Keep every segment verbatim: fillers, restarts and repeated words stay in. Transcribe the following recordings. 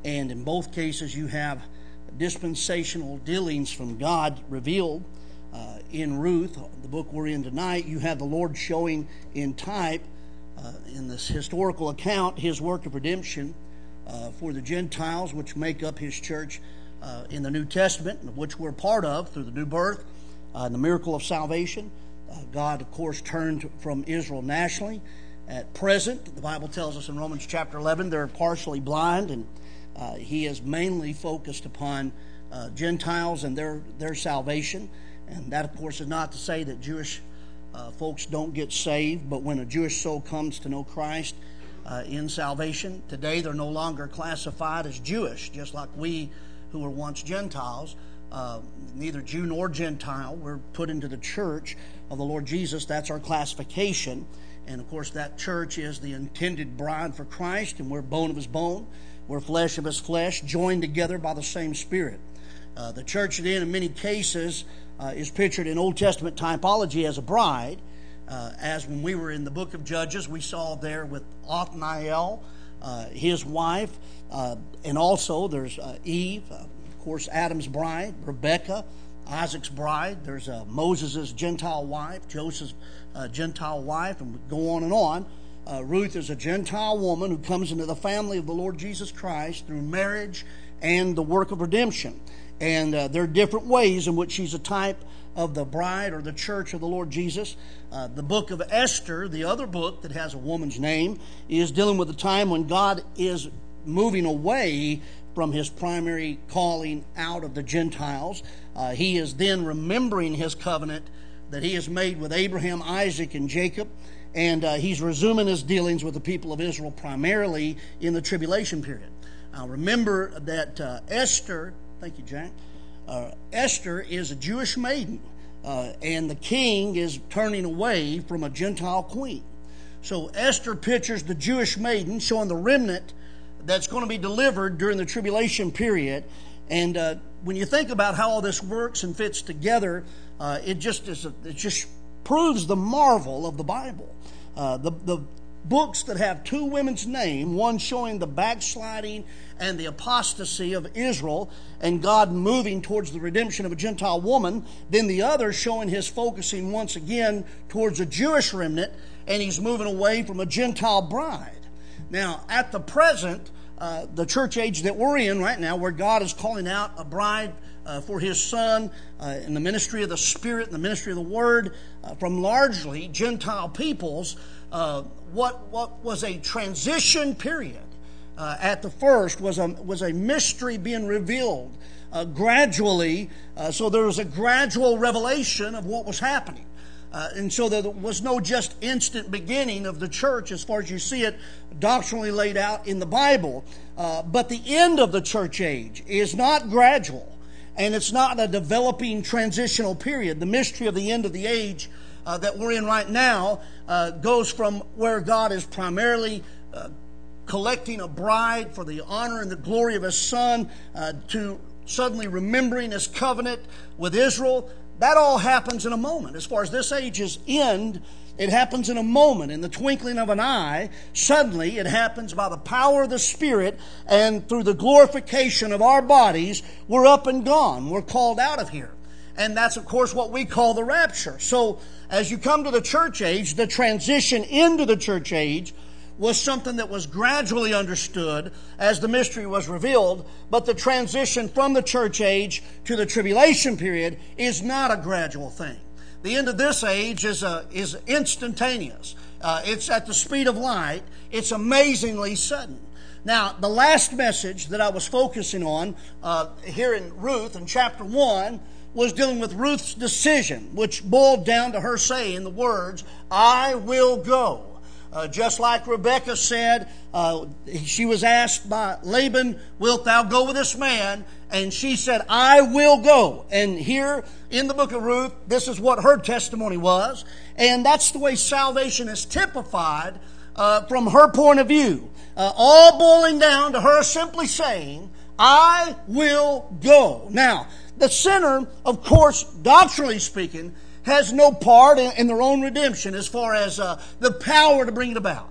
And in both cases, you have dispensational dealings from God revealed. Uh, in Ruth, the book we're in tonight, you have the Lord showing in type, uh, in this historical account, His work of redemption uh, for the Gentiles, which make up His church uh, in the New Testament, of which we're part of through the new birth uh, and the miracle of salvation. Uh, God, of course, turned from Israel nationally. At present, the Bible tells us in Romans chapter eleven, they're partially blind, and uh, He is mainly focused upon uh, Gentiles and their, their salvation. And that, of course, is not to say that Jewish uh, folks don't get saved, but when a Jewish soul comes to know Christ uh, in salvation, today they're no longer classified as Jewish, just like we who were once Gentiles, uh, neither Jew nor Gentile, we're put into the church of the Lord Jesus. That's our classification. And, of course, that church is the intended bride for Christ, and we're bone of His bone, we're flesh of His flesh, joined together by the same Spirit. Uh, the church, then, in many cases, Uh, is pictured in Old Testament typology as a bride, uh, as when we were in the book of Judges, we saw there with Othniel, uh, his wife, uh, and also there's uh, Eve, uh, of course Adam's bride, Rebecca, Isaac's bride, there's uh, Moses' Gentile wife, Joseph's uh, Gentile wife, and we go on and on. Uh, Ruth is a Gentile woman who comes into the family of the Lord Jesus Christ through marriage and the work of redemption. And uh, there are different ways in which she's a type of the bride or the church of the Lord Jesus. Uh, the book of Esther, the other book that has a woman's name, is dealing with a time when God is moving away from His primary calling out of the Gentiles. Uh, he is then remembering His covenant that He has made with Abraham, Isaac, and Jacob. And uh, He's resuming His dealings with the people of Israel primarily in the tribulation period. Now remember that uh, Esther... Thank you, Jack. Uh, Esther is a Jewish maiden, uh, and the king is turning away from a Gentile queen. So Esther pictures the Jewish maiden showing the remnant that's going to be delivered during the tribulation period. And uh, when you think about how all this works and fits together, uh, it just is a, it just proves the marvel of the Bible. Uh, the the books that have two women's name, one showing the backsliding and the apostasy of Israel and God moving towards the redemption of a Gentile woman, then the other showing His focusing once again towards a Jewish remnant, and He's moving away from a Gentile bride. Now, at the present, uh, the church age that we're in right now, where God is calling out a bride uh, for His Son uh, in the ministry of the Spirit and the ministry of the Word uh, from largely Gentile peoples, uh, what, what was a transition period Uh, at the first was a was a mystery being revealed uh, gradually. Uh, so there was a gradual revelation of what was happening. Uh, and so there was no just instant beginning of the church as far as you see it doctrinally laid out in the Bible. Uh, but the end of the church age is not gradual, and it's not a developing transitional period. The mystery of the end of the age uh, that we're in right now uh, goes from where God is primarily uh, collecting a bride for the honor and the glory of His Son, uh, to suddenly remembering His covenant with Israel. That all happens in a moment. As far as this age's end, it happens in a moment, in the twinkling of an eye. Suddenly, it happens by the power of the Spirit, and through the glorification of our bodies, we're up and gone. We're called out of here. And that's, of course, what we call the rapture. So, as you come to the church age, the transition into the church age was something that was gradually understood as the mystery was revealed, but the transition from the church age to the tribulation period is not a gradual thing. The end of this age is a, is instantaneous. Uh, it's at the speed of light. It's amazingly sudden. Now, the last message that I was focusing on uh, here in Ruth in chapter one was dealing with Ruth's decision, which boiled down to her saying the words, "I will go." Uh, just like Rebekah said, uh, she was asked by Laban, "Wilt thou go with this man?" And she said, "I will go." And here in the book of Ruth, this is what her testimony was. And that's the way salvation is typified uh, from her point of view. Uh, all boiling down to her simply saying, "I will go." Now, the sinner, of course, doctrinally speaking, has no part in, in their own redemption as far as uh, the power to bring it about.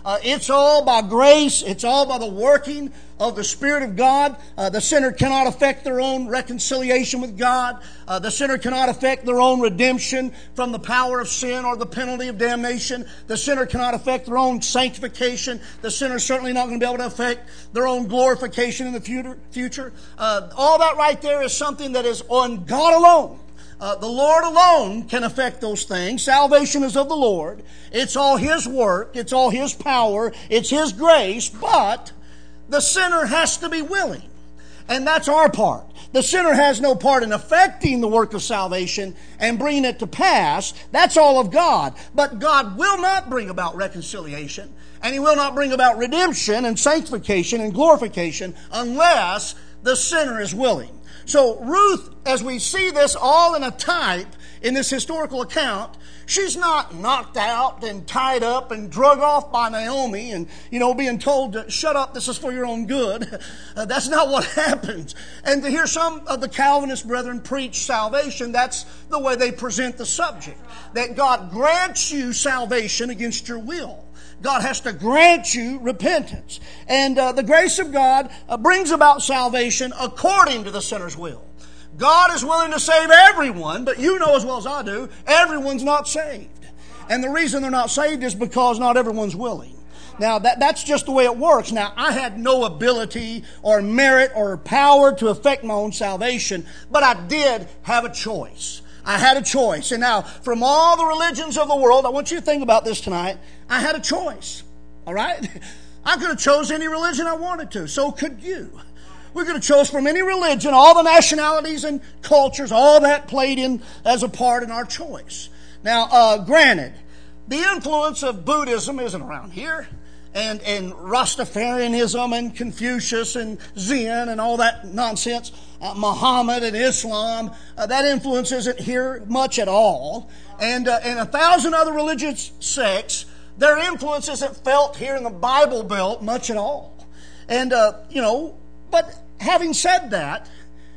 Uh, it's all by grace. It's all by the working of the Spirit of God. Uh, the sinner cannot affect their own reconciliation with God. Uh, the sinner cannot affect their own redemption from the power of sin or the penalty of damnation. The sinner cannot affect their own sanctification. The sinner's certainly not going to be able to affect their own glorification in the future. Uh, all that right there is something that is on God alone. Uh, the Lord alone can affect those things. Salvation is of the Lord. It's all His work. It's all His power. It's His grace. But the sinner has to be willing. And that's our part. The sinner has no part in affecting the work of salvation and bringing it to pass. That's all of God. But God will not bring about reconciliation. And He will not bring about redemption and sanctification and glorification unless the sinner is willing. So Ruth, as we see this all in a type in this historical account, she's not knocked out and tied up and drug off by Naomi and, you know, being told to shut up, this is for your own good. Uh, that's not what happens. And to hear some of the Calvinist brethren preach salvation, that's the way they present the subject. That God grants you salvation against your will. God has to grant you repentance. And uh, the grace of God uh, brings about salvation according to the sinner's will. God is willing to save everyone, but you know as well as I do, everyone's not saved. And the reason they're not saved is because not everyone's willing. Now, that, that's just the way it works. Now, I had no ability or merit or power to affect my own salvation, but I did have a choice. I had a choice. And now, from all the religions of the world, I want you to think about this tonight. I had a choice. All right? I could have chose any religion I wanted to. So could you. We could have chose from any religion, all the nationalities and cultures, all that played in as a part in our choice. Now, uh, granted, the influence of Buddhism isn't around here. And, and Rastafarianism and Confucius and Zen and all that nonsense, uh, Muhammad and Islam, uh, that influence isn't here much at all. And, uh, and a thousand other religious sects, their influence isn't felt here in the Bible Belt much at all. And, uh, you know, but having said that,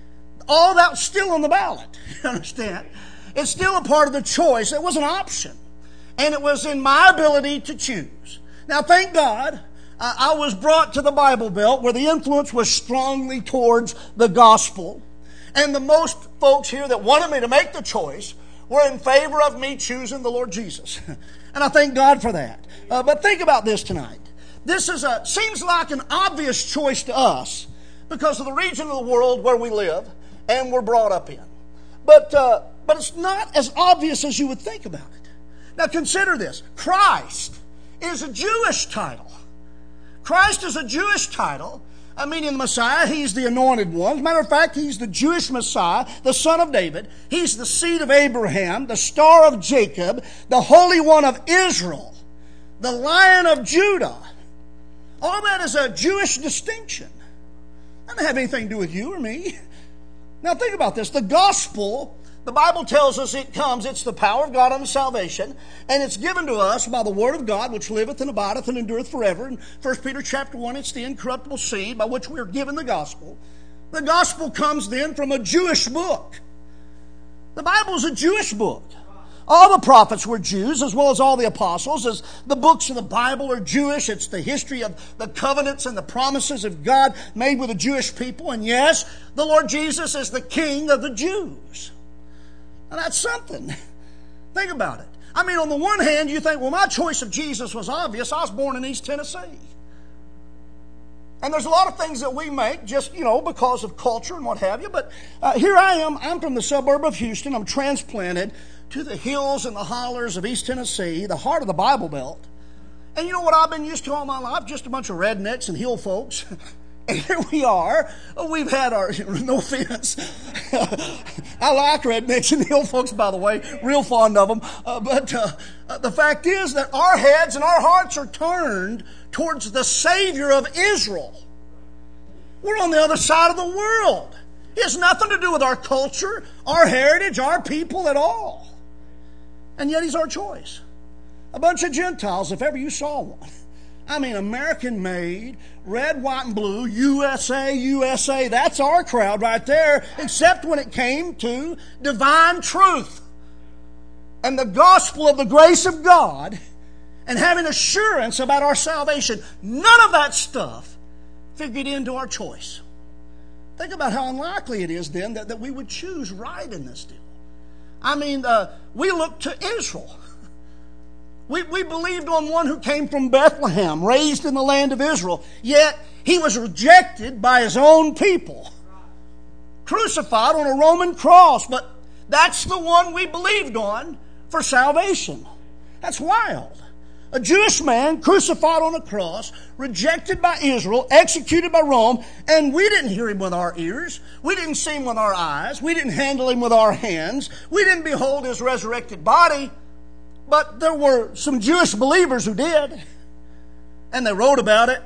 all that's still on the ballot, you understand? It's still a part of the choice. It was an option. And it was in my ability to choose. Now, thank God, I was brought to the Bible Belt where the influence was strongly towards the gospel. And the most folks here that wanted me to make the choice were in favor of me choosing the Lord Jesus. And I thank God for that. Uh, but think about this tonight. This is a seems like an obvious choice to us because of the region of the world where we live and we're brought up in. But, uh, but it's not as obvious as you would think about it. Now, consider this. Christ is a Jewish title. Christ is a Jewish title. I mean, in the Messiah, He's the anointed one. As a matter of fact, He's the Jewish Messiah, the son of David. He's the seed of Abraham, the star of Jacob, the Holy One of Israel, the Lion of Judah. All that is a Jewish distinction. That doesn't have anything to do with you or me. Now think about this. The gospel, the Bible tells us it comes, it's the power of God unto salvation, and it's given to us by the word of God, which liveth and abideth and endureth forever. In First Peter chapter one, it's the incorruptible seed by which we are given the gospel. The gospel comes then from a Jewish book. The Bible is a Jewish book. All the prophets were Jews, as well as all the apostles. As the books of the Bible are Jewish, it's the history of the covenants and the promises of God made with the Jewish people. And yes, the Lord Jesus is the King of the Jews. Now that's something. Think about it. I mean, on the one hand, you think, well, my choice of Jesus was obvious. I was born in East Tennessee. And there's a lot of things that we make just, you know, because of culture and what have you. But uh, here I am. I'm from the suburb of Houston. I'm transplanted to the hills and the hollers of East Tennessee, the heart of the Bible Belt. And you know what I've been used to all my life? Just a bunch of rednecks and hill folks. And here we are. We've had our, no offense. I like rednecks and hill folks, by the way. Real fond of them. Uh, but uh, uh, the fact is that our heads and our hearts are turned towards the Savior of Israel. We're on the other side of the world. It has nothing to do with our culture, our heritage, our people at all. And yet He's our choice. A bunch of Gentiles, if ever you saw one. I mean, American-made, red, white, and blue, U S A, U S A. That's our crowd right there, except when it came to divine truth. And the gospel of the grace of God and having assurance about our salvation. None of that stuff figured into our choice. Think about how unlikely it is then that, that we would choose right in this deal. I mean, uh, we look to Israel. We, we believed on one who came from Bethlehem, raised in the land of Israel, yet he was rejected by his own people, crucified on a Roman cross. But that's the one we believed on for salvation. That's wild. A Jewish man crucified on a cross, rejected by Israel, executed by Rome, and we didn't hear him with our ears. We didn't see him with our eyes. We didn't handle him with our hands. We didn't behold his resurrected body. But there were some Jewish believers who did, and they wrote about it.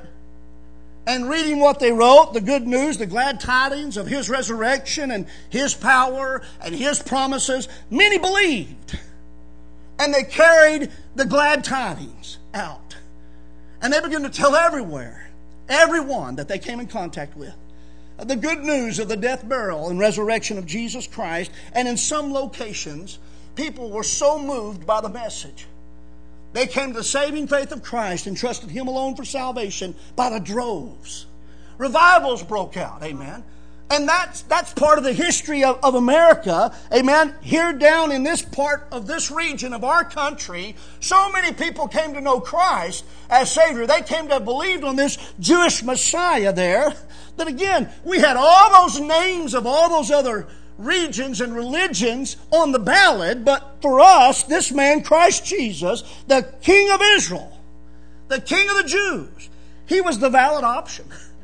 And reading what they wrote, the good news, the glad tidings of his resurrection and his power and his promises, many believed. And they carried the glad tidings out. And they began to tell everywhere, everyone that they came in contact with, the good news of the death, burial, and resurrection of Jesus Christ. And in some locations, people were so moved by the message, they came to the saving faith of Christ and trusted Him alone for salvation by the droves. Revivals broke out, amen. And that's that's part of the history of, of America, amen. Here down in this part of this region of our country, so many people came to know Christ as Savior. They came to have believed on this Jewish Messiah there. That again, we had all those names of all those other regions and religions on the ballot, but for us, this man, Christ Jesus, the King of Israel, the King of the Jews, He was the valid option.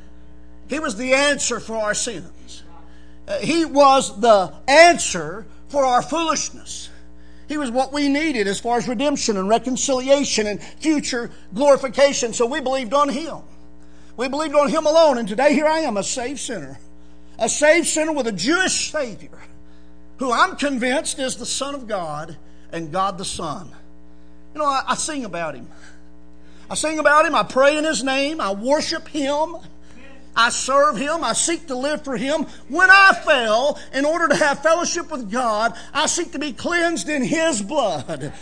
He was the answer for our sins. Uh, he was the answer for our foolishness. He was what we needed as far as redemption and reconciliation and future glorification. So we believed on Him. We believed on Him alone. And today here I am, a saved sinner. A saved sinner with a Jewish Savior, who I'm convinced is the Son of God and God the Son. You know, I, I sing about Him. I sing about Him. I pray in His name. I worship Him. I serve Him. I seek to live for Him. When I fail, in order to have fellowship with God, I seek to be cleansed in His blood.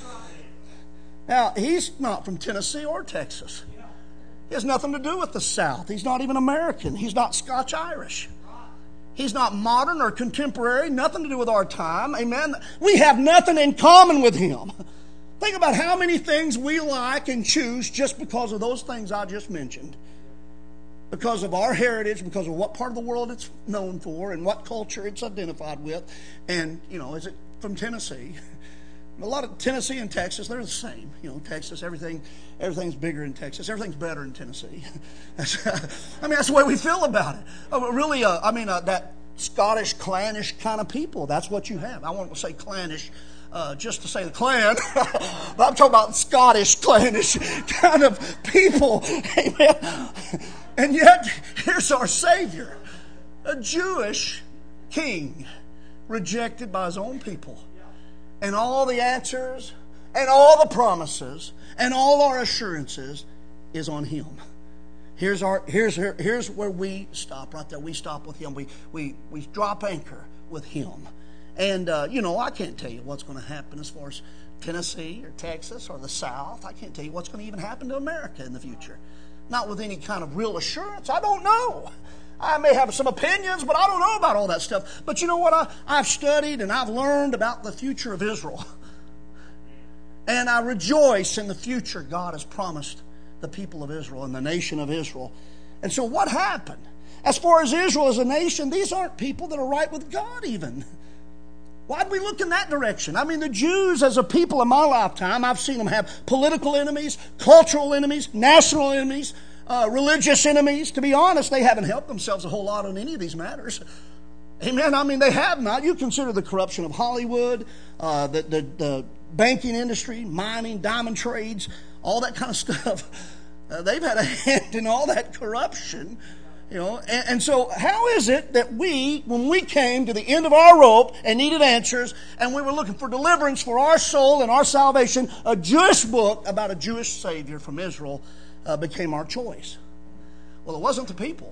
Now, He's not from Tennessee or Texas. He has nothing to do with the South. He's not even American. He's not Scotch-Irish. He's not modern or contemporary. Nothing to do with our time. Amen. We have nothing in common with Him. Think about how many things we like and choose just because of those things I just mentioned. Because of our heritage, because of what part of the world it's known for and what culture it's identified with. And, you know, is it from Tennessee? A lot of Tennessee and Texas, they're the same. You know, Texas, everything, everything's bigger in Texas. Everything's better in Tennessee. I mean, that's the way we feel about it. Oh, really, uh, I mean, uh, that Scottish, clannish kind of people, that's what you have. I won't say clannish uh, just to say the clan, but I'm talking about Scottish, clannish kind of people. Amen. And yet, here's our Savior, a Jewish king, rejected by his own people. And all the answers and all the promises and all our assurances is on Him. Here's our here's here's where we stop right there. We stop with Him. We we we drop anchor with Him. And uh, you know, I can't tell you what's going to happen as far as Tennessee or Texas or the South. I can't tell you what's going to even happen to America in the future. Not with any kind of real assurance. I don't know. I may have some opinions, but I don't know about all that stuff. But you know what? I, I've studied and I've learned about the future of Israel. And I rejoice in the future God has promised the people of Israel and the nation of Israel. And so what happened? As far as Israel as a nation, these aren't people that are right with God even. Why do we look in that direction? I mean, the Jews as a people in my lifetime, I've seen them have political enemies, cultural enemies, national enemies, Uh, religious enemies. To be honest, they haven't helped themselves a whole lot on any of these matters. Amen. I mean, they have not. You consider the corruption of Hollywood, uh, the, the, the banking industry, mining, diamond trades, all that kind of stuff. Uh, they've had a hand in all that corruption. You know, and, and so how is it that we, when we came to the end of our rope and needed answers, and we were looking for deliverance for our soul and our salvation, a Jewish book about a Jewish Savior from Israel Uh, became our choice? Well, it wasn't the people.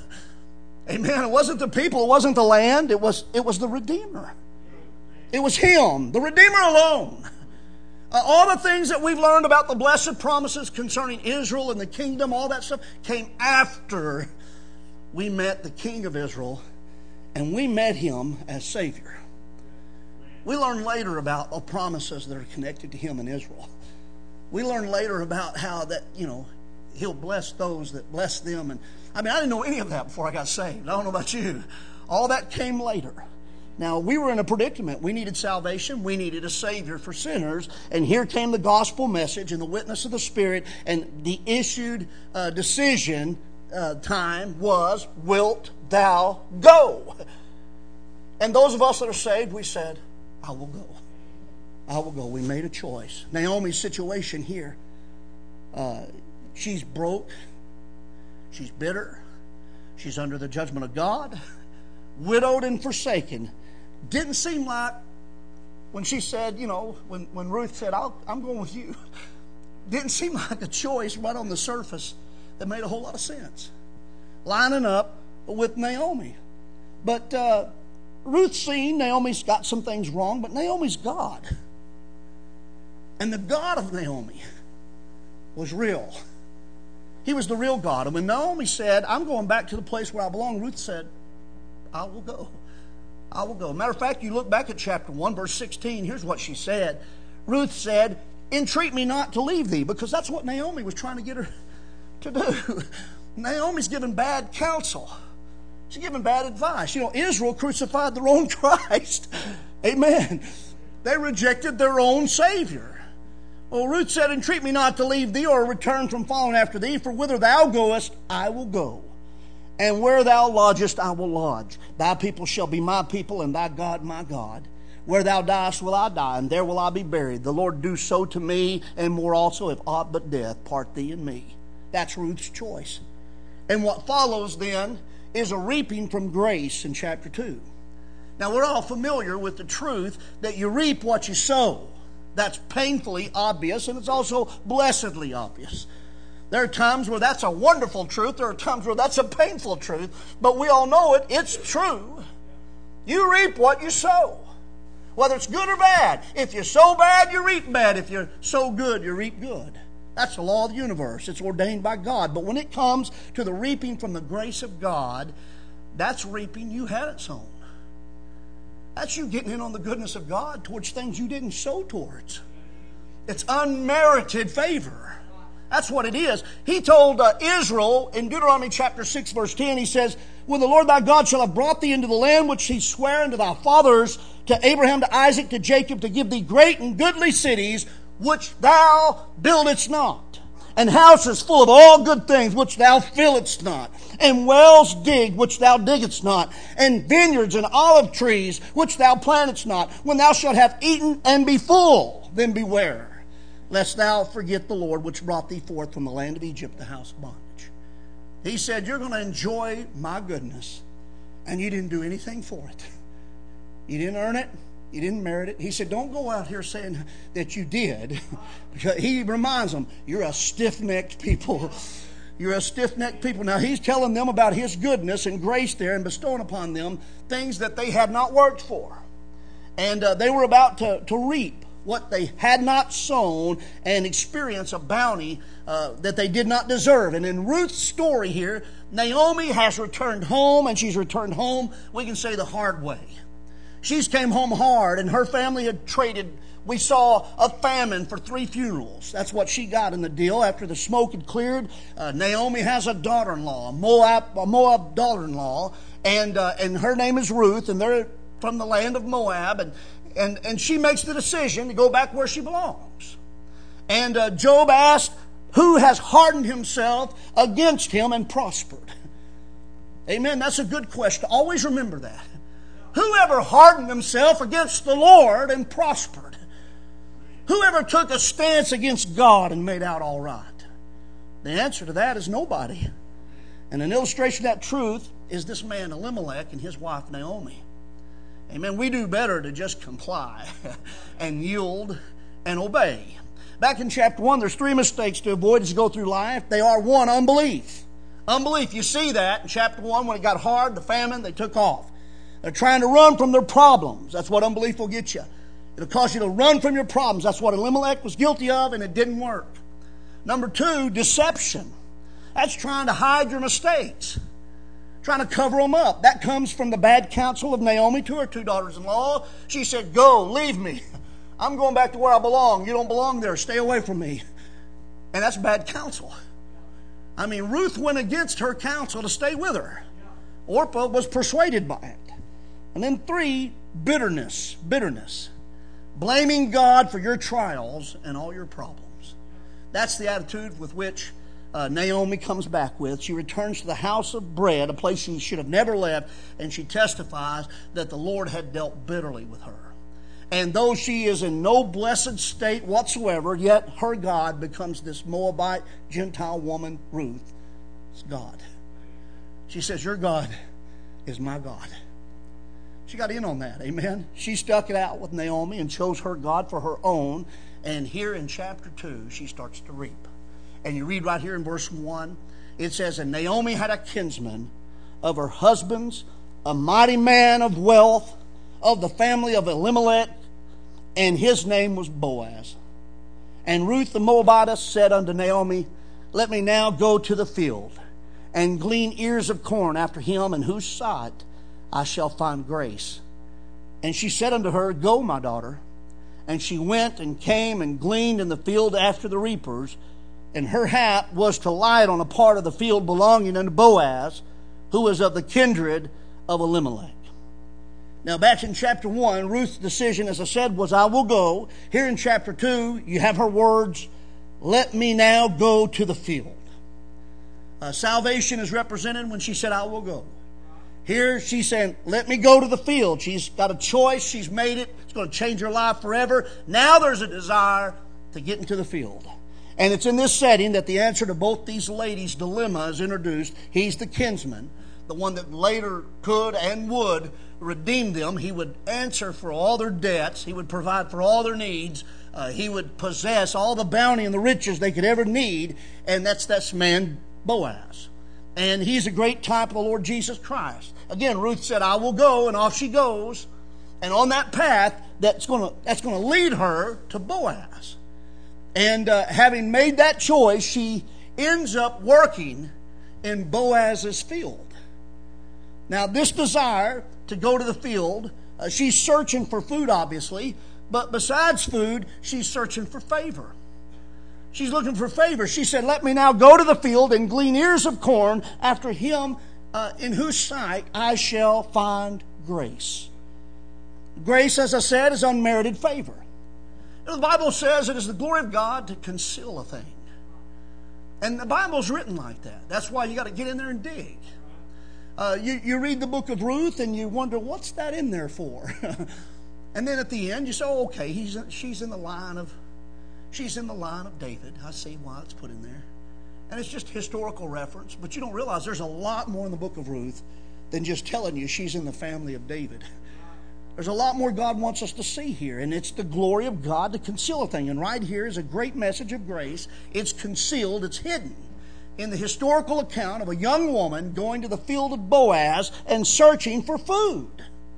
Amen. It wasn't the people. It wasn't the land. It was, it was the Redeemer. It was Him, the Redeemer alone. Uh, all the things that we've learned about the blessed promises concerning Israel and the kingdom, all that stuff came after we met the King of Israel and we met Him as Savior. We learn later about the promises that are connected to Him in Israel. We learn later about how that, you know, He'll bless those that bless them. And I mean, I didn't know any of that before I got saved. I don't know about you. All that came later. Now, we were in a predicament. We needed salvation. We needed a Savior for sinners. And here came the gospel message and the witness of the Spirit. And the issued uh, decision uh, time was, wilt thou go? And those of us that are saved, we said, I will go. I will go. We made a choice. Naomi's situation here, uh, she's broke. She's bitter. She's under the judgment of God. Widowed and forsaken. Didn't seem like when she said, you know, when, when Ruth said, I'll, I'm going with you, didn't seem like a choice right on the surface that made a whole lot of sense. Lining up with Naomi. But uh, Ruth's seen Naomi's got some things wrong, but Naomi's God. And the God of Naomi was real. He was the real God. And when Naomi said, I'm going back to the place where I belong, Ruth said, I will go. I will go. Matter of fact, you look back at chapter one, verse sixteen. Here's what she said. Ruth said, entreat me not to leave thee, because that's what Naomi was trying to get her to do. Naomi's giving bad counsel. She's giving bad advice. You know, Israel crucified their own Christ. Amen. They rejected their own Savior. Well, Ruth said, entreat me not to leave thee or return from following after thee, for whither thou goest, I will go. And where thou lodgest, I will lodge. Thy people shall be my people, and thy God my God. Where thou diest will I die, and there will I be buried. The Lord do so to me, and more also, if aught but death part thee and me. That's Ruth's choice. And what follows then is a reaping from grace in chapter two. Now, we're all familiar with the truth that you reap what you sow. That's painfully obvious, and it's also blessedly obvious. There are times where that's a wonderful truth. There are times where that's a painful truth. But we all know it. It's true. You reap what you sow. Whether it's good or bad. If you sow bad, you reap bad. If you sow good, you reap good. That's the law of the universe. It's ordained by God. But when it comes to the reaping from the grace of God, that's reaping you hadn't sown. That's you getting in on the goodness of God towards things you didn't sow towards. It's unmerited favor. That's what it is. He told uh, Israel in Deuteronomy chapter six, verse ten, he says, when the Lord thy God shall have brought thee into the land which he sware unto thy fathers, to Abraham, to Isaac, to Jacob, to give thee great and goodly cities, which thou buildest not, and houses full of all good things, which thou fillest not, and wells digged, which thou diggest not, and vineyards and olive trees, which thou plantest not, when thou shalt have eaten and be full, then beware, lest thou forget the Lord which brought thee forth from the land of Egypt, the house of bondage. He said, you're going to enjoy my goodness, and you didn't do anything for it. You didn't earn it. You didn't merit it. He said, don't go out here saying that you did. He reminds them, you're a stiff-necked people. You're a stiff-necked people. Now, he's telling them about his goodness and grace there and bestowing upon them things that they had not worked for. And uh, they were about to, to reap what they had not sown and experience a bounty uh, that they did not deserve. And in Ruth's story here, Naomi has returned home, and she's returned home, we can say, the hard way. She's came home hard, and her family had traded. We saw a famine for three funerals. That's what she got in the deal. After the smoke had cleared, uh, Naomi has a daughter-in-law, a Moab, a Moab daughter-in-law, and uh, and her name is Ruth, and they're from the land of Moab, and And, and she makes the decision to go back where she belongs. And uh, Job asked, who has hardened himself against him and prospered? Amen. That's a good question. Always remember that. Whoever hardened himself against the Lord and prospered? Whoever took a stance against God and made out all right? The answer to that is nobody. And an illustration of that truth is this man Elimelech and his wife Naomi. Amen. We do better to just comply and yield and obey. Back in chapter one, there's three mistakes to avoid as you go through life. They are, one, unbelief. Unbelief. You see that in chapter one when it got hard, the famine, they took off. They're trying to run from their problems. That's what unbelief will get you. It'll cause you to run from your problems. That's what Elimelech was guilty of, and it didn't work. Number two, deception. That's trying to hide your mistakes, trying to cover them up. That comes from the bad counsel of Naomi to her two daughters-in-law. She said, go, leave me. I'm going back to where I belong. You don't belong there. Stay away from me. And that's bad counsel. I mean, Ruth went against her counsel to stay with her. Orpah was persuaded by it. And then three, bitterness. Bitterness. Blaming God for your trials and all your problems. That's the attitude with which uh, Naomi comes back with. She returns to the house of bread, a place she should have never left, and she testifies that the Lord had dealt bitterly with her. And though she is in no blessed state whatsoever, yet her God becomes this Moabite Gentile woman, Ruth. It's God. She says, your God is my God. She got in on that, amen? She stuck it out with Naomi and chose her God for her own. And here in chapter two, she starts to reap. And you read right here in verse one, it says, and Naomi had a kinsman of her husband's, a mighty man of wealth, of the family of Elimelech, and his name was Boaz. And Ruth the Moabitess said unto Naomi, let me now go to the field, and glean ears of corn after him, in whose sight I shall find grace. And she said unto her, go, my daughter. And she went and came and gleaned in the field after the reapers, and her hap was to light on a part of the field belonging unto Boaz, who was of the kindred of Elimelech. Now, back in chapter one, Ruth's decision, as I said, was, I will go. Here in chapter two, you have her words, let me now go to the field. Uh, salvation is represented when she said, I will go. Here she's saying, let me go to the field. She's got a choice. She's made it. It's going to change her life forever. Now there's a desire to get into the field. And it's in this setting that the answer to both these ladies' dilemma is introduced. He's the kinsman, the one that later could and would redeem them. He would answer for all their debts. He would provide for all their needs. Uh, he would possess all the bounty and the riches they could ever need. And that's this man, Boaz. And he's a great type of the Lord Jesus Christ. Again, Ruth said, I will go, and off she goes. And on that path, that's going to that's going to lead her to Boaz. And uh, having made that choice, she ends up working in Boaz's field. Now, this desire to go to the field, uh, she's searching for food, obviously, but besides food, she's searching for favor. She's looking for favor. She said, let me now go to the field and glean ears of corn after him uh, in whose sight I shall find grace. Grace, as I said, is unmerited favor. You know, the Bible says it is the glory of God to conceal a thing. And the Bible's written like that. That's why you got to get in there and dig. Uh, you, you read the book of Ruth and you wonder, what's that in there for? And then at the end you say, oh, okay, he's, she's in the line of she's in the line of David. I see why it's put in there. And it's just historical reference, but you don't realize there's a lot more in the book of Ruth than just telling you she's in the family of David. There's a lot more God wants us to see here, and it's the glory of God to conceal a thing. And right here is a great message of grace. It's concealed, it's hidden in the historical account of a young woman going to the field of Boaz and searching for food.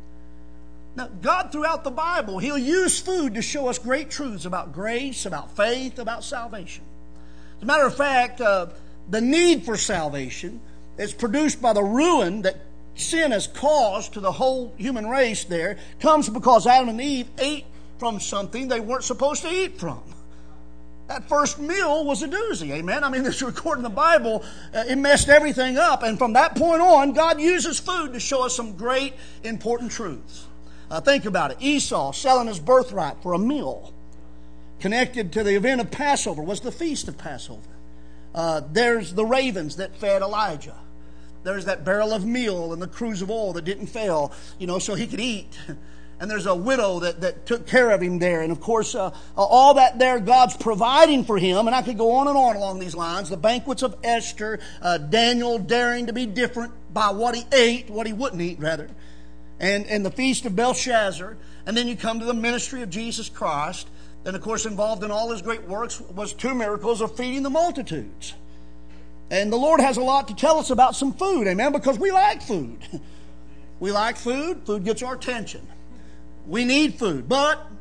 Now, God throughout the Bible, He'll use food to show us great truths about grace, about faith, about salvation. As a matter of fact, uh, the need for salvation is produced by the ruin that sin has caused to the whole human race there, comes because Adam and Eve ate from something they weren't supposed to eat from. That first meal was a doozy, amen? I mean, this recording in the Bible, uh, it messed everything up. And from that point on, God uses food to show us some great, important truths. Uh, think about it. Esau selling his birthright for a meal. Connected to the event of Passover was the feast of Passover. Uh, there's the ravens that fed Elijah. There's that barrel of meal and the cruse of oil that didn't fail, you know, so he could eat. And there's a widow that, that took care of him there. And, of course, uh, all that there God's providing for him. And I could go on and on along these lines. The banquets of Esther, uh, Daniel daring to be different by what he ate, what he wouldn't eat, rather. And, and the feast of Belshazzar. And then you come to the ministry of Jesus Christ. And, of course, involved in all his great works was two miracles of feeding the multitudes. And the Lord has a lot to tell us about some food, amen, because we like food. We like food. Food gets our attention. We need food. But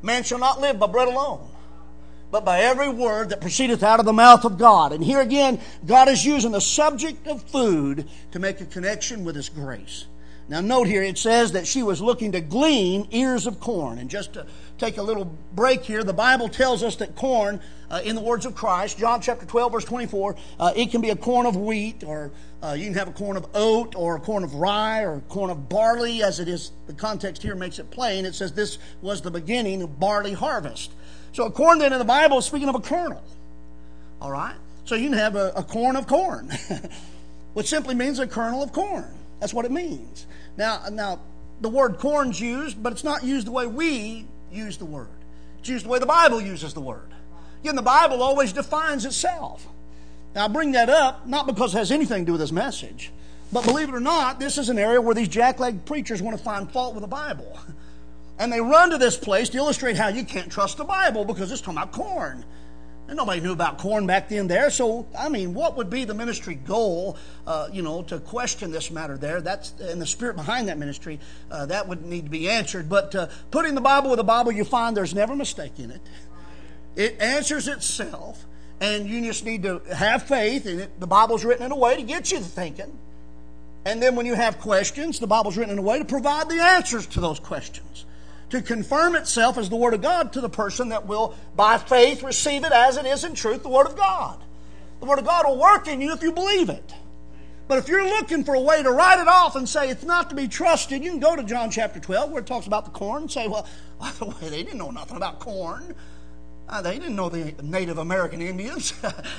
Man shall not live by bread alone, but by every word that proceedeth out of the mouth of God. And here again, God is using the subject of food to make a connection with His grace. Now note here, it says that she was looking to glean ears of corn. And just to take a little break here, the Bible tells us that corn, uh, in the words of Christ, John chapter twelve, verse twenty-four, uh, it can be a corn of wheat, or uh, you can have a corn of oat, or a corn of rye, or a corn of barley, as it is. The context here makes it plain. It says this was the beginning of barley harvest. So a corn then in the Bible is speaking of a kernel. All right? So you can have a, a corn of corn, which simply means a kernel of corn. That's what it means. Now, now, the word corn's used, but it's not used the way we use the word. It's used the way the Bible uses the word. Again, the Bible always defines itself. Now, I bring that up not because it has anything to do with this message, but believe it or not, this is an area where these jackleg preachers want to find fault with the Bible. And they run to this place to illustrate how you can't trust the Bible because it's talking about corn. And nobody knew about corn back then there. So, I mean, what would be the ministry goal, uh, you know, to question this matter there? That's, and the spirit behind that ministry, uh, that would need to be answered. But uh, putting the Bible with the Bible, you find there's never a mistake in it. It answers itself. And you just need to have faith in it. The Bible's written in a way to get you to thinking. And then when you have questions, the Bible's written in a way to provide the answers to those questions. To confirm itself as the Word of God to the person that will, by faith, receive it as it is in truth, the Word of God. The Word of God will work in you if you believe it. But if you're looking for a way to write it off and say it's not to be trusted, you can go to John chapter twelve where it talks about the corn and say, well, by the way, they didn't know nothing about corn. Uh, they didn't know the Native American Indians.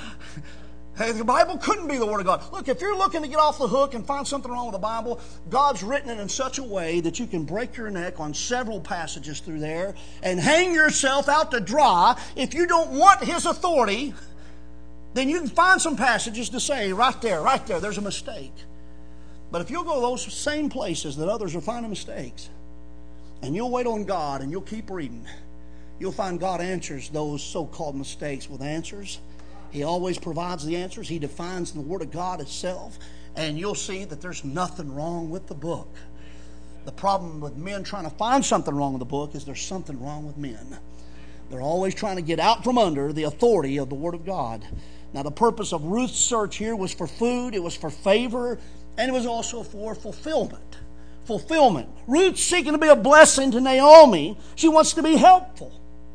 Hey, the Bible couldn't be the Word of God. Look, if you're looking to get off the hook and find something wrong with the Bible, God's written it in such a way that you can break your neck on several passages through there and hang yourself out to dry. If you don't want His authority, then you can find some passages to say, right there, right there, there's a mistake. But if you'll go those same places that others are finding mistakes, and you'll wait on God and you'll keep reading, you'll find God answers those so-called mistakes with answers. He always provides the answers. He defines the Word of God itself. And you'll see that there's nothing wrong with the book. The problem with men trying to find something wrong with the book is there's something wrong with men. They're always trying to get out from under the authority of the Word of God. Now, the purpose of Ruth's search here was for food, it was for favor, and it was also for fulfillment. Fulfillment. Ruth's seeking to be a blessing to Naomi. She wants to be helpful.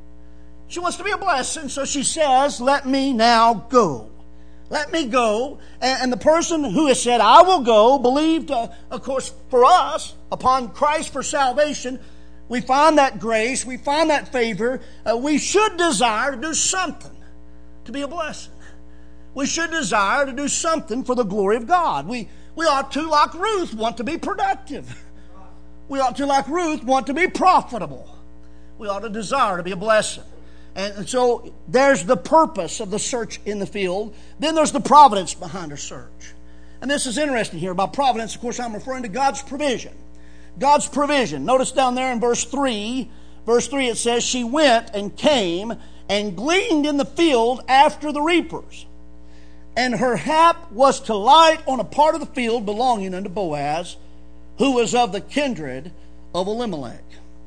She wants to be a blessing, so she says, let me now go. Let me go. And, and the person who has said, I will go, believed, uh, of course, for us, upon Christ for salvation. We find that grace. We find that favor. Uh, we should desire to do something to be a blessing. We should desire to do something for the glory of God. We, we ought to, like Ruth, want to be productive. We ought to, like Ruth, want to be profitable. We ought to desire to be a blessing. And so there's the purpose of the search in the field. Then there's the providence behind her search. And this is interesting here. By providence, of course, I'm referring to God's provision. God's provision. Notice down there in verse three. Verse three it says, she went and came and gleaned in the field after the reapers. And her hap was to light on a part of the field belonging unto Boaz, who was of the kindred of Elimelech.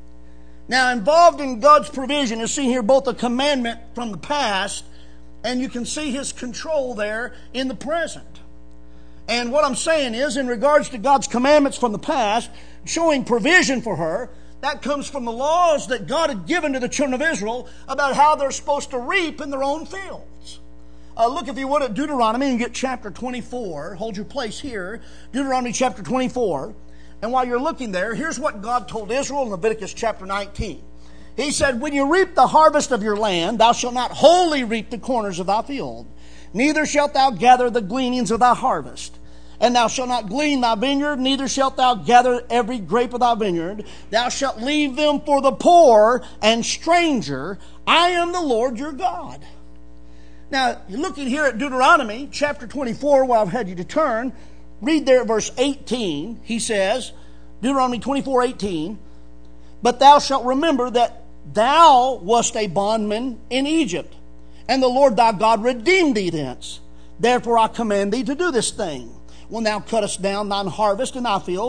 Now, involved in God's provision is seen here both a commandment from the past, and you can see His control there in the present. And what I'm saying is, in regards to God's commandments from the past, showing provision for her, that comes from the laws that God had given to the children of Israel about how they're supposed to reap in their own fields. Uh, look, if you would, at Deuteronomy and get chapter twenty-four. Hold your place here. Deuteronomy chapter twenty-four. And while you're looking there, here's what God told Israel in Leviticus chapter nineteen. He said, when you reap the harvest of your land, thou shalt not wholly reap the corners of thy field, neither shalt thou gather the gleanings of thy harvest. And thou shalt not glean thy vineyard, neither shalt thou gather every grape of thy vineyard. Thou shalt leave them for the poor and stranger. I am the Lord your God. Now, you're looking here at Deuteronomy chapter twenty-four, where I've had you to turn. Read there at verse eighteen. He says, Deuteronomy twenty-four eighteen, but thou shalt remember that thou wast a bondman in Egypt, and the Lord thy God redeemed thee thence. Therefore I command thee to do this thing. When thou cuttest down thine harvest in thy field,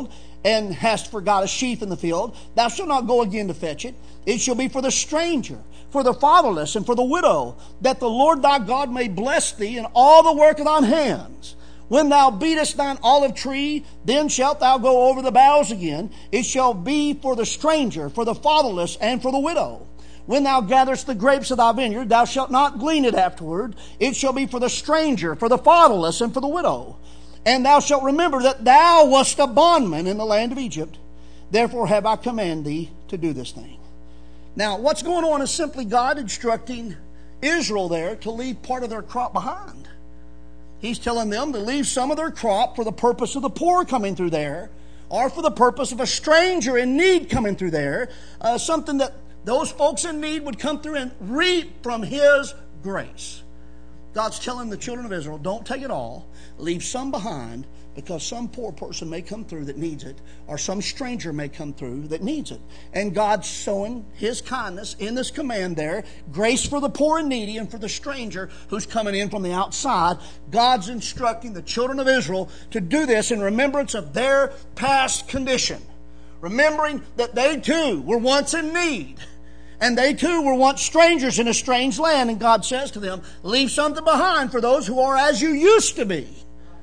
and hast forgot a sheaf in the field, thou shalt not go again to fetch it. It shall be for the stranger, for the fatherless, and for the widow, that the Lord thy God may bless thee in all the work of thine hands. When thou beatest thine olive tree, then shalt thou go over the boughs again. It shall be for the stranger, for the fatherless, and for the widow. When thou gatherest the grapes of thy vineyard, thou shalt not glean it afterward. It shall be for the stranger, for the fatherless, and for the widow. And thou shalt remember that thou wast a bondman in the land of Egypt. Therefore have I commanded thee to do this thing. Now, what's going on is simply God instructing Israel there to leave part of their crop behind. He's telling them to leave some of their crop for the purpose of the poor coming through there, or for the purpose of a stranger in need coming through there, uh, something that those folks in need would come through and reap from His grace. God's telling the children of Israel, don't take it all. Leave some behind, because some poor person may come through that needs it, or some stranger may come through that needs it. And God's showing His kindness in this command there, grace for the poor and needy and for the stranger who's coming in from the outside. God's instructing the children of Israel to do this in remembrance of their past condition, remembering that they too were once in need. And they too were once strangers in a strange land. And God says to them, leave something behind for those who are as you used to be,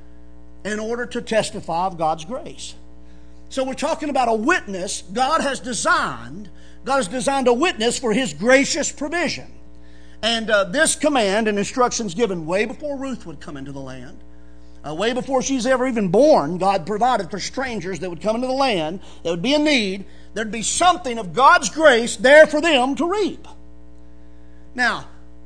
in order to testify of God's grace. So we're talking about a witness God has designed. God has designed a witness for His gracious provision. And uh, this command and instructions given way before Ruth would come into the land. Uh, way before she's ever even born, God provided for strangers that would come into the land, that would be in need. There'd be something of God's grace there for them to reap. Now,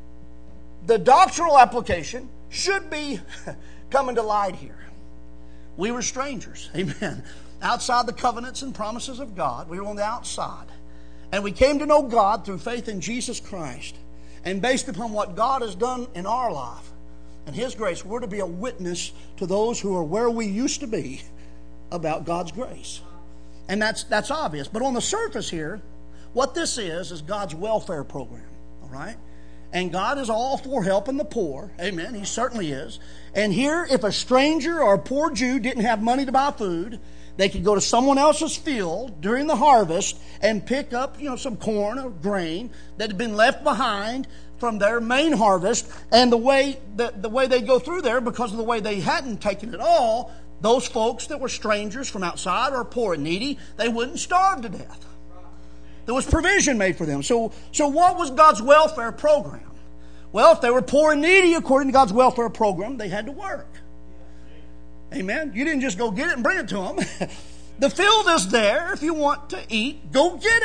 the doctrinal application should be coming to light here. We were strangers, amen, outside the covenants and promises of God. We were on the outside. And we came to know God through faith in Jesus Christ. And based upon what God has done in our life and His grace, we're to be a witness to those who are where we used to be about God's grace. And that's that's obvious. But on the surface here, what this is, is God's welfare program. All right? And God is all for helping the poor. Amen. He certainly is. And here, if a stranger or a poor Jew didn't have money to buy food, they could go to someone else's field during the harvest and pick up, you know, some corn or grain that had been left behind from their main harvest. And the way the, the way they go through there, because of the way they hadn't taken it all, those folks that were strangers from outside or poor and needy, they wouldn't starve to death. There was provision made for them. So, so what was God's welfare program? Well, if they were poor and needy, according to God's welfare program, they had to work. Amen. You didn't just go get it and bring it to them. The field is there. If you want to eat, go get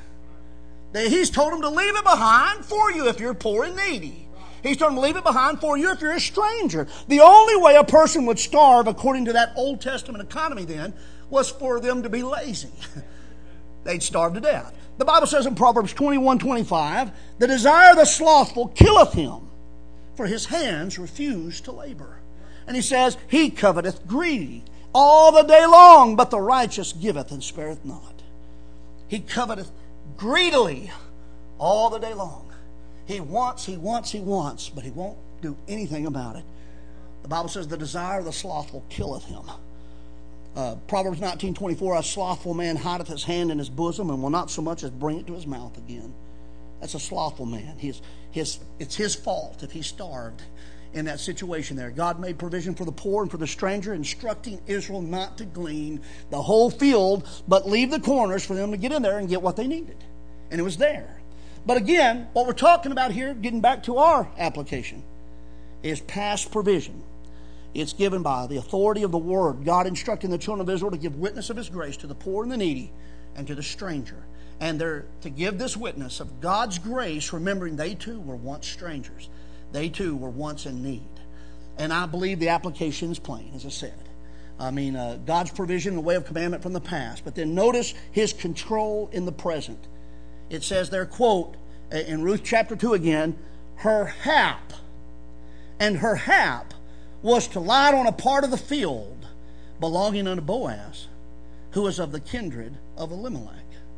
it. He's told them to leave it behind for you if you're poor and needy. He's told them to leave it behind for you if you're a stranger. The only way a person would starve, according to that Old Testament economy then, was for them to be lazy. They'd starve to death. The Bible says in Proverbs twenty-one twenty-five, the desire of the slothful killeth him, for his hands refuse to labor. And he says, he coveteth greedy all the day long, but the righteous giveth and spareth not. He coveteth greedily all the day long. He wants, he wants, he wants, but he won't do anything about it. The Bible says the desire of the slothful killeth him. Uh, Proverbs nineteen twenty-four, a slothful man hideth his hand in his bosom and will not so much as bring it to his mouth again. That's a slothful man. His, his, it's his fault if he starved in that situation there. God made provision for the poor and for the stranger, instructing Israel not to glean the whole field, but leave the corners for them to get in there and get what they needed. And it was there. But again, what we're talking about here, getting back to our application, is past provision. It's given by the authority of the Word. God instructing the children of Israel to give witness of His grace to the poor and the needy and to the stranger. And they're to give this witness of God's grace, remembering they too were once strangers. They too were once in need. And I believe the application is plain, as I said. I mean, uh, God's provision in the way of commandment from the past. But then notice His control in the present. It says there, quote, in Ruth chapter two again, her hap. And her hap was to light on a part of the field belonging unto Boaz, who was of the kindred of Elimelech.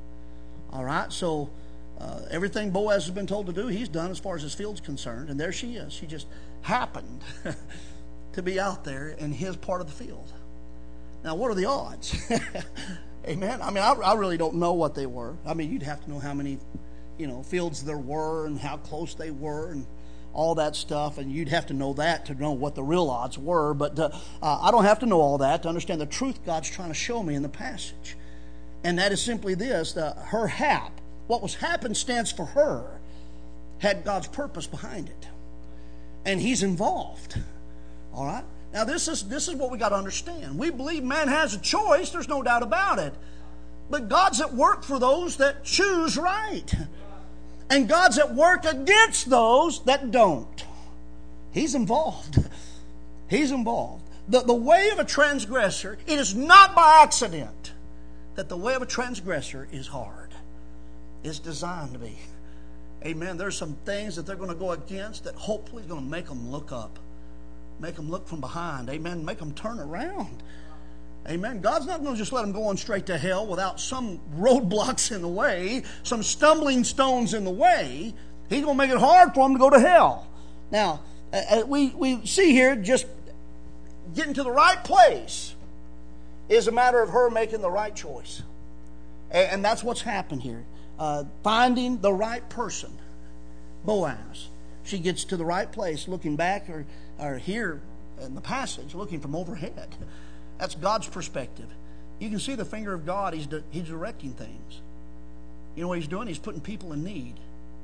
All right, so uh, everything Boaz has been told to do, he's done as far as his field's concerned. And there she is. She just happened to be out there in his part of the field. Now, what are the odds? Amen. I mean, I, I really don't know what they were. I mean, you'd have to know how many, you know, fields there were and how close they were and all that stuff, and you'd have to know that to know what the real odds were. But uh, uh, I don't have to know all that to understand the truth God's trying to show me in the passage. And that is simply this, the, her hap, what was happenstance for her, had God's purpose behind it. And He's involved. All right? Now, this is this is what we got to understand. We believe man has a choice. There's no doubt about it. But God's at work for those that choose right. And God's at work against those that don't. He's involved. He's involved. The, the way of a transgressor, it is not by accident that the way of a transgressor is hard. It's designed to be. Amen. There's some things that they're going to go against that hopefully is going to make them look up. Make them look from behind. Amen. Make them turn around. Amen. God's not going to just let them go on straight to hell without some roadblocks in the way, some stumbling stones in the way. He's going to make it hard for them to go to hell. Now, uh, we, we see here just getting to the right place is a matter of her making the right choice. And, and that's what's happened here. Uh, finding the right person. Boaz. She gets to the right place, looking back or, or here in the passage, looking from overhead. That's God's perspective. You can see the finger of God. He's, di- he's directing things. You know what He's doing? He's putting people in need.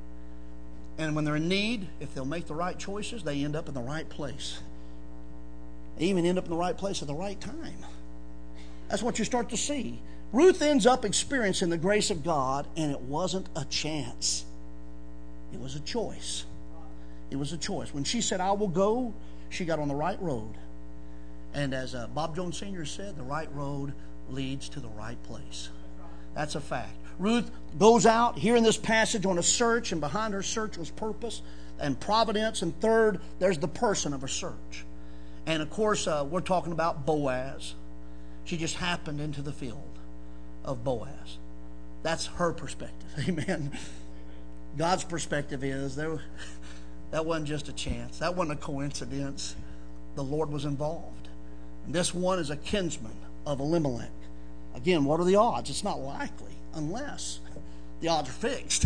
And when they're in need, if they'll make the right choices, they end up in the right place. They even end up in the right place at the right time. That's what you start to see. Ruth ends up experiencing the grace of God, and it wasn't a chance. It was a choice. It was a choice. When she said, I will go, she got on the right road. And as uh, Bob Jones Senior said, the right road leads to the right place. That's a fact. Ruth goes out here in this passage on a search, and behind her search was purpose and providence. And third, there's the person of her search. And of course, uh, we're talking about Boaz. She just happened into the field of Boaz. That's her perspective. Amen. God's perspective is there. That wasn't just a chance. That wasn't a coincidence. The Lord was involved. And this one is a kinsman of Elimelech. Again, what are the odds? It's not likely unless the odds are fixed.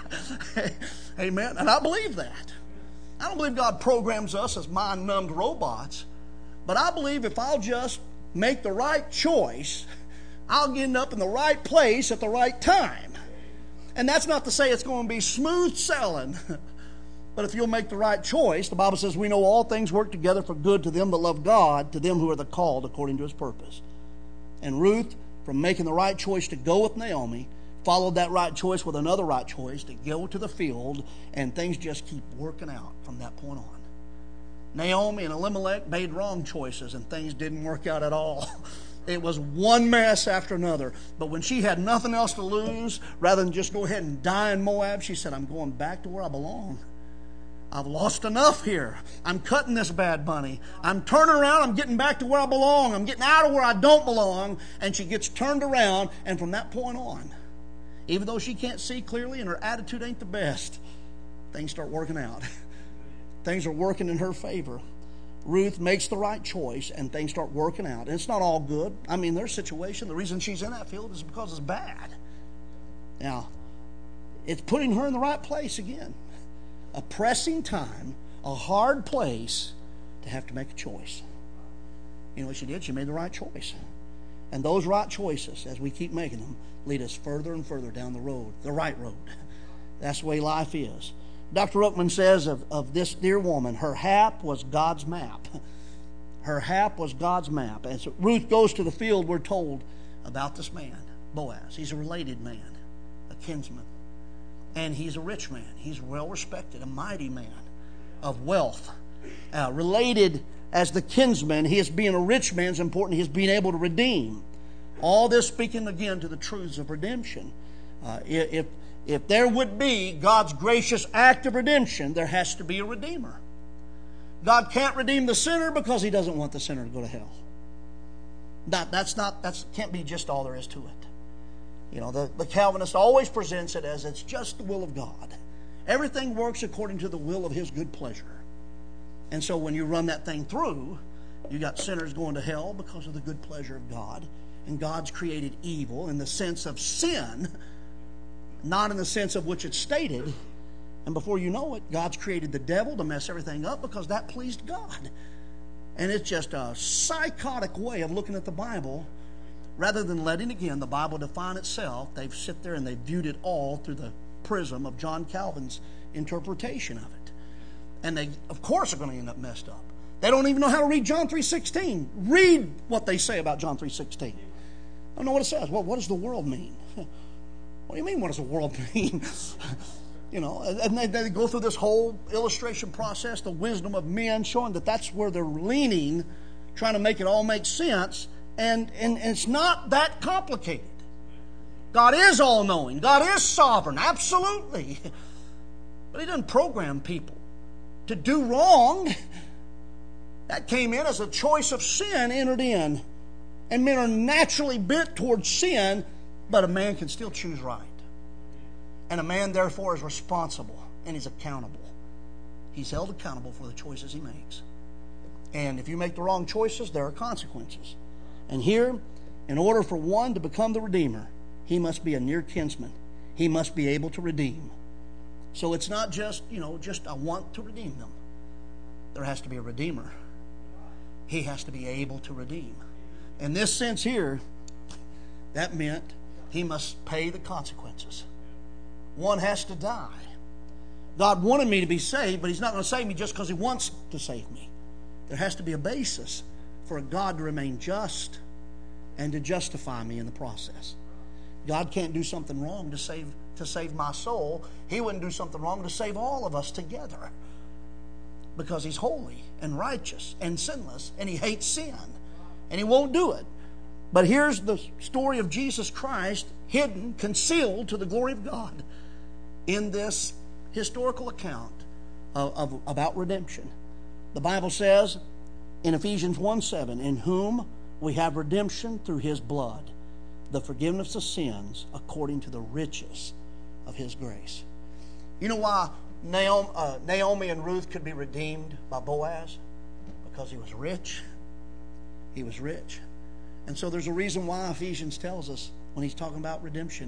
Amen. And I believe that. I don't believe God programs us as mind-numbed robots. But I believe if I'll just make the right choice, I'll end up in the right place at the right time. And that's not to say it's going to be smooth sailing. But if you'll make the right choice, the Bible says we know all things work together for good to them that love God, to them who are the called according to His purpose. And Ruth, from making the right choice to go with Naomi, followed that right choice with another right choice to go to the field, and things just keep working out from that point on. Naomi and Elimelech made wrong choices, and things didn't work out at all. It was one mess after another. But when she had nothing else to lose, rather than just go ahead and die in Moab, she said, I'm going back to where I belong. I've lost enough here. I'm cutting this bad bunny. I'm turning around. I'm getting back to where I belong. I'm getting out of where I don't belong. And she gets turned around. And from that point on, even though she can't see clearly and her attitude ain't the best, things start working out. Things are working in her favor. Ruth makes the right choice and things start working out. And it's not all good. I mean, their situation, the reason she's in that field is because it's bad. Now, it's putting her in the right place again. A pressing time, a hard place to have to make a choice. You know what she did? She made the right choice. And those right choices, as we keep making them, lead us further and further down the road, the right road. That's the way life is. Doctor Ruckman says of, of this dear woman, her hap was God's map. Her hap was God's map. As Ruth goes to the field, we're told about this man, Boaz. He's a related man, a kinsman. And he's a rich man. He's well respected, a mighty man of wealth. Uh, related as the kinsman, his being a rich man is important. His being able to redeem. All this speaking again to the truths of redemption. Uh, if, if there would be God's gracious act of redemption, there has to be a redeemer. God can't redeem the sinner because He doesn't want the sinner to go to hell. That, that's not, that's can't be just all there is to it. You know, the, the Calvinist always presents it as it's just the will of God. Everything works according to the will of His good pleasure. And so when you run that thing through, you got sinners going to hell because of the good pleasure of God. and God's created evil in the sense of sin, not in the sense of which it's stated. And before you know it, God's created the devil to mess everything up because that pleased God. And it's just a psychotic way of looking at the Bible. Rather than letting, again, the Bible define itself, they've sit there and they've viewed it all through the prism of John Calvin's interpretation of it. And they, of course, are going to end up messed up. They don't even know how to read John three sixteen. Read what they say about John three sixteen. I don't know what it says. Well, what does the world mean? What do you mean, what does the world mean? You know, and they, they go through this whole illustration process, the wisdom of men, showing that that's where they're leaning, trying to make it all make sense. And, and, and it's not that complicated. God is all-knowing. God is sovereign, absolutely. But He doesn't program people to do wrong. That came in as a choice of sin entered in. And men are naturally bent towards sin, but a man can still choose right. And a man, therefore, is responsible and he's accountable. He's held accountable for the choices he makes. And if you make the wrong choices, there are consequences. And here, in order for one to become the Redeemer, he must be a near kinsman. He must be able to redeem. So it's not just, you know, just I want to redeem them. There has to be a Redeemer. He has to be able to redeem. In this sense here, that meant he must pay the consequences. One has to die. God wanted me to be saved, but He's not going to save me just because He wants to save me. There has to be a basis for God to remain just and to justify me in the process. God can't do something wrong to save to save my soul. He wouldn't do something wrong to save all of us together, because He's holy and righteous and sinless, and He hates sin, and He won't do it. But here's the story of Jesus Christ, hidden, concealed to the glory of God in this historical account of, of about redemption. The Bible says in Ephesians one seven, in whom we have redemption through His blood, the forgiveness of sins according to the riches of His grace. You know why Naomi, uh, Naomi and Ruth could be redeemed by Boaz? Because he was rich. He was rich. And so there's a reason why Ephesians tells us when he's talking about redemption,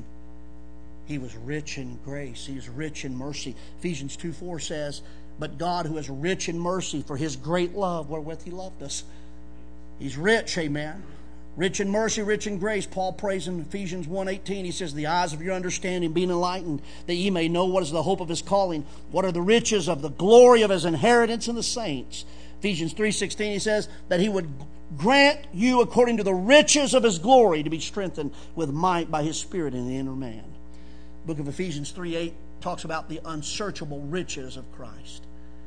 he was rich in grace. He was rich in mercy. Ephesians two four says, but God, who is rich in mercy for His great love wherewith He loved us. He's rich, amen. Rich in mercy, rich in grace. Paul prays in Ephesians one eighteen. He says, the eyes of your understanding being enlightened, that ye may know what is the hope of His calling, what are the riches of the glory of His inheritance in the saints. Ephesians three sixteen, he says that He would grant you according to the riches of His glory to be strengthened with might by His Spirit in the inner man. The book of Ephesians three eight talks about the unsearchable riches of Christ.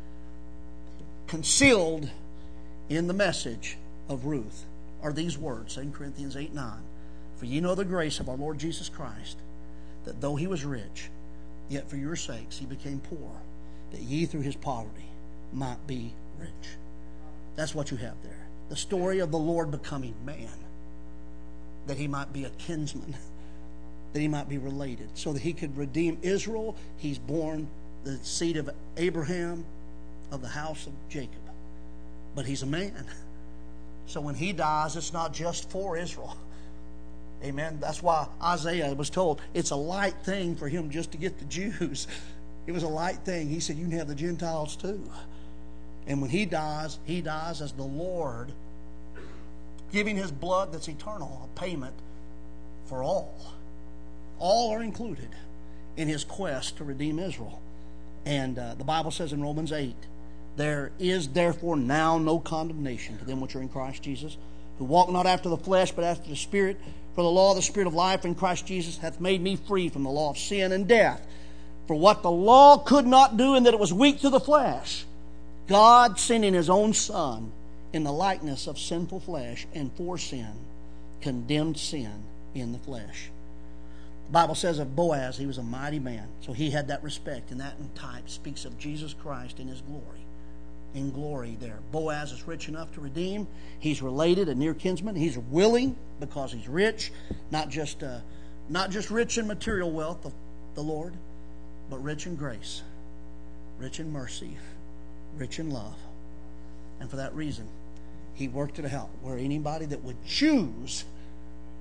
Concealed in the message of Ruth are these words, Second Corinthians eight nine. For ye know the grace of our Lord Jesus Christ, that though He was rich, yet for your sakes He became poor, that ye through His poverty might be rich. That's what you have there. The story of the Lord becoming man, that He might be a kinsman, that He might be related, so that He could redeem Israel. He's born the seed of Abraham, of the house of Jacob. But He's a man. So when He dies, it's not just for Israel. Amen. That's why Isaiah was told it's a light thing for Him just to get the Jews. It was a light thing. He said, you can have the Gentiles too. And when He dies, He dies as the Lord, giving His blood that's eternal, a payment for all. All are included in His quest to redeem Israel. And uh, the Bible says in Romans eight, there is therefore now no condemnation to them which are in Christ Jesus, who walk not after the flesh, but after the Spirit. For the law of the Spirit of life in Christ Jesus hath made me free from the law of sin and death. For what the law could not do, in that it was weak through the flesh, God sending His own Son in the likeness of sinful flesh, and for sin, condemned sin in the flesh. The Bible says of Boaz, he was a mighty man. So he had that respect, and that in type speaks of Jesus Christ in His glory. In glory there. Boaz is rich enough to redeem. He's related, a near kinsman. He's willing because he's rich. Not just uh, not just rich in material wealth, the, the Lord, but rich in grace, rich in mercy, rich in love. And for that reason, He worked it out where anybody that would choose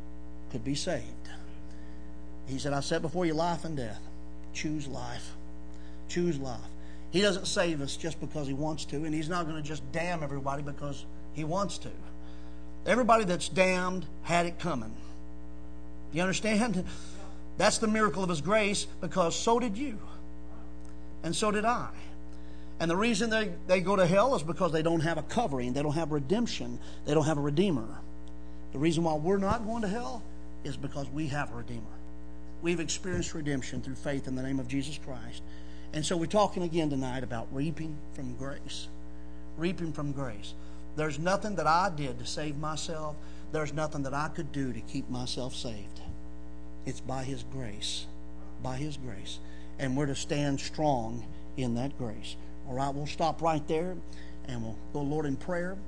could be saved. He said, I set before you life and death. Choose life. Choose life. He doesn't save us just because He wants to, and He's not going to just damn everybody because He wants to. Everybody that's damned had it coming. Do you understand? That's the miracle of His grace, because so did you. And so did I. And the reason they, they go to hell is because they don't have a covering. They don't have redemption. They don't have a Redeemer. The reason why we're not going to hell is because we have a Redeemer. We've experienced redemption through faith in the name of Jesus Christ. And so we're talking again tonight about reaping from grace. Reaping from grace. There's nothing that I did to save myself. There's nothing that I could do to keep myself saved. It's by His grace. By His grace. And we're to stand strong in that grace. All right, we'll stop right there, and we'll go, Lord, in prayer.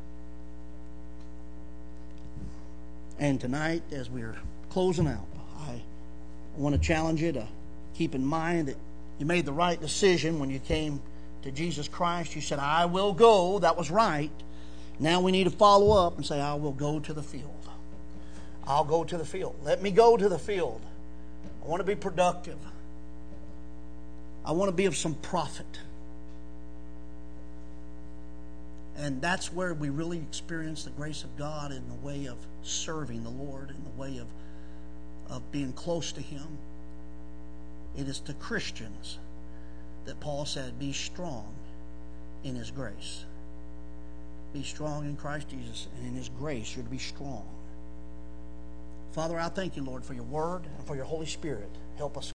And tonight, as we're closing out, I want to challenge you to keep in mind that you made the right decision when you came to Jesus Christ. You said, I will go. That was right. Now we need to follow up and say, I will go to the field. I'll go to the field. Let me go to the field. I want to be productive. I want to be of some profit. And that's where we really experience the grace of God in the way of serving the Lord, in the way of, of being close to Him. It is to Christians that Paul said, be strong in His grace. Be strong in Christ Jesus, and in His grace you're to be strong. Father, I thank you, Lord, for your word and for your Holy Spirit. Help us